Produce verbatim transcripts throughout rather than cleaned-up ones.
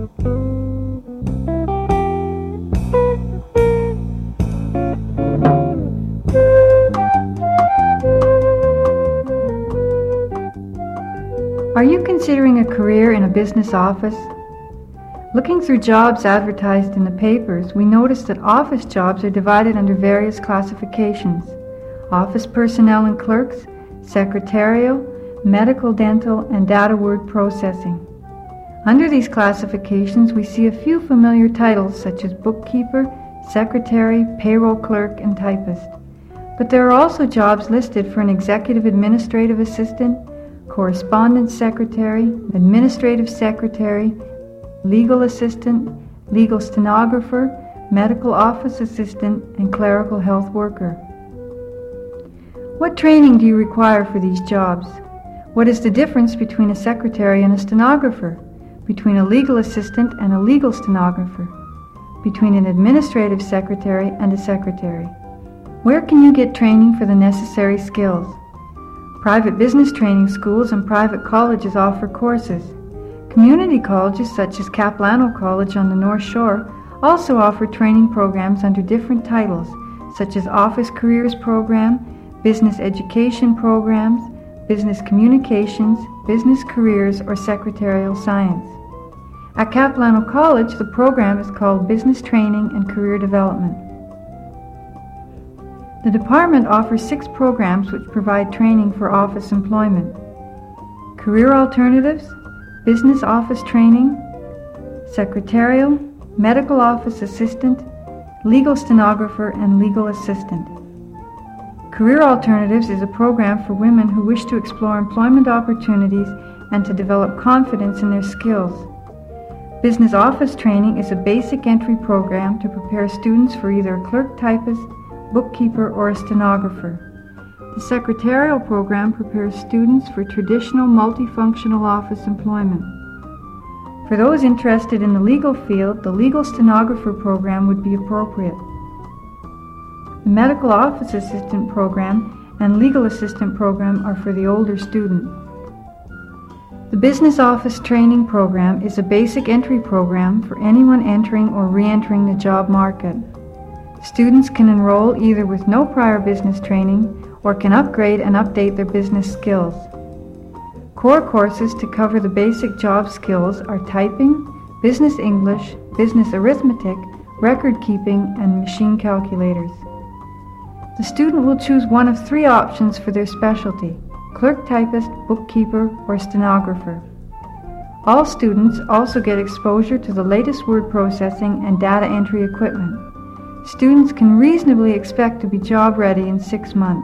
Are you considering a career in a business office? Looking through jobs advertised in the papers, we noticed that office jobs are divided under various classifications: office personnel and clerks, secretarial, medical, dental, and data word processing. Under these classifications, we see a few familiar titles such as bookkeeper, secretary, payroll clerk, and typist. But there are also jobs listed for an executive administrative assistant, correspondence secretary, administrative secretary, legal assistant, legal stenographer, medical office assistant, and clerical health worker. What training do you require for these jobs? What is the difference between a secretary and a stenographer? Between a legal assistant and a legal stenographer? Between an administrative secretary and a secretary? Where can you get training for the necessary skills? Private business training schools and private colleges offer courses. Community colleges such as Capilano College on the North Shore also offer training programs under different titles such as Office Careers Program, Business Education Programs, Business Communications, Business Careers, or Secretarial Science. At Capilano College, the program is called Business Training and Career Development. The department offers six programs which provide training for office employment: Career Alternatives, Business Office Training, Secretarial, Medical Office Assistant, Legal Stenographer, and Legal Assistant. Career Alternatives is a program for women who wish to explore employment opportunities and to develop confidence in their skills. Business Office Training is a basic entry program to prepare students for either a clerk typist, bookkeeper, or a stenographer. The Secretarial program prepares students for traditional multifunctional office employment. For those interested in the legal field, the Legal Stenographer program would be appropriate. The Medical Office Assistant program and Legal Assistant program are for the older student. The Business Office Training program is a basic entry program for anyone entering or re-entering the job market. Students can enroll either with no prior business training or can upgrade and update their business skills. Core courses to cover the basic job skills are typing, business English, business arithmetic, record keeping, and machine calculators. The student will choose one of three options for their specialty: clerk typist, bookkeeper, or stenographer. All students also get exposure to the latest word processing and data entry equipment. Students can reasonably expect to be job ready in six months.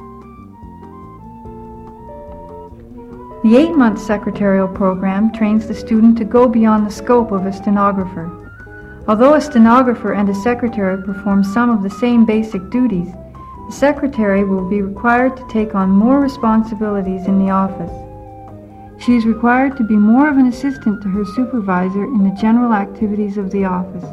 The eight-month secretarial program trains the student to go beyond the scope of a stenographer. Although a stenographer and a secretary perform some of the same basic duties, the secretary will be required to take on more responsibilities in the office. She is required to be more of an assistant to her supervisor in the general activities of the office.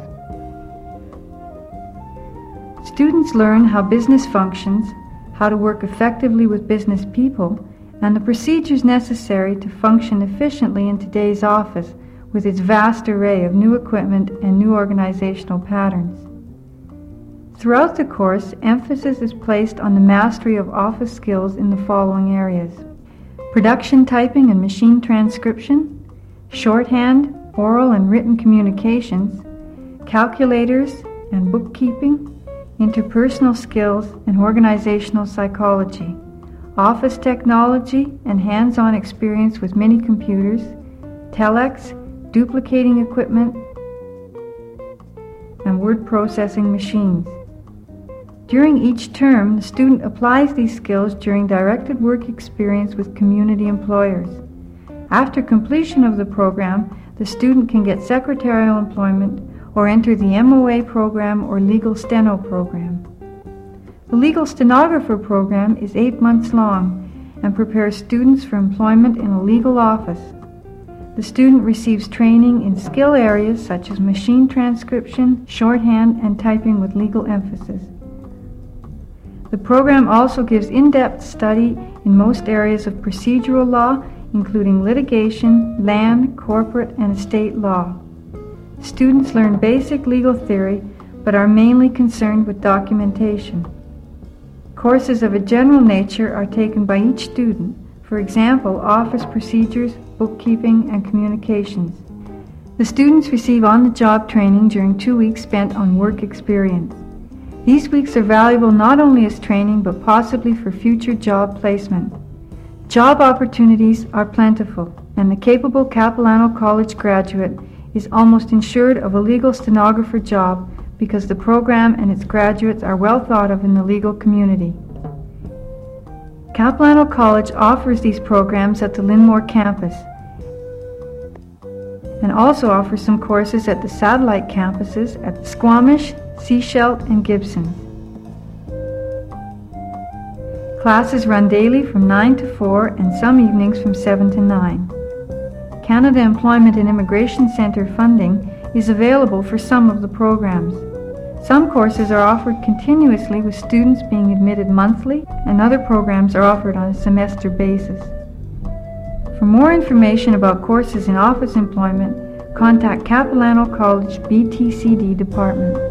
Students learn how business functions, how to work effectively with business people, and the procedures necessary to function efficiently in today's office with its vast array of new equipment and new organizational patterns. Throughout the course, emphasis is placed on the mastery of office skills in the following areas: production typing and machine transcription, shorthand, oral and written communications, calculators and bookkeeping, interpersonal skills and organizational psychology, office technology and hands-on experience with mini computers, telex, duplicating equipment, and word processing machines. During each term, the student applies these skills during directed work experience with community employers. After completion of the program, the student can get secretarial employment or enter the M O A program or Legal Steno program. The Legal Stenographer program is eight months long and prepares students for employment in a legal office. The student receives training in skill areas such as machine transcription, shorthand, and typing with legal emphasis. The program also gives in-depth study in most areas of procedural law, including litigation, land, corporate, and estate law. Students learn basic legal theory, but are mainly concerned with documentation. Courses of a general nature are taken by each student, for example, office procedures, bookkeeping, and communications. The students receive on-the-job training during two weeks spent on work experience. These weeks are valuable not only as training, but possibly for future job placement. Job opportunities are plentiful, and the capable Capilano College graduate is almost ensured of a legal stenographer job because the program and its graduates are well thought of in the legal community. Capilano College offers these programs at the Linmore campus and also offers some courses at the satellite campuses at Squamish, Sechelt, and Gibson. Classes run daily from nine to four and some evenings from seven to nine. Canada Employment and Immigration Centre funding is available for some of the programs. Some courses are offered continuously with students being admitted monthly, and other programs are offered on a semester basis. For more information about courses in office employment, contact Capilano College B T C D Department.